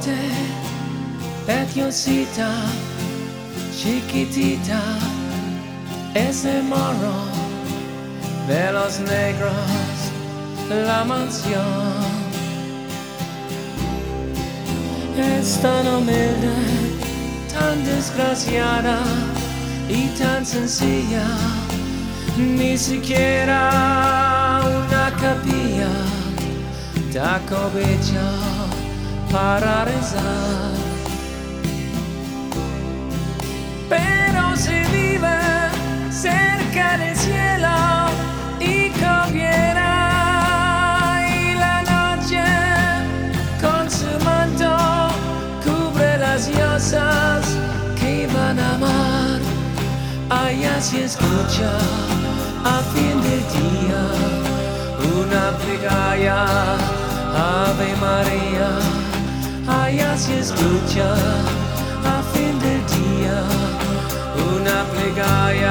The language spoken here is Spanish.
noche, preciosita, chiquitita, ese morro de los negros, la mansión es tan humilde, tan desgraciada y tan sencilla, ni siquiera una capilla da cobicha para rezar. Pero se vive cerca del cielo y conviene, y la noche con su manto cubre las diosas que van a amar. Allá se escucha a fin del día una plegaria, Ave María. Allá se escucha a fin del día una plegaria.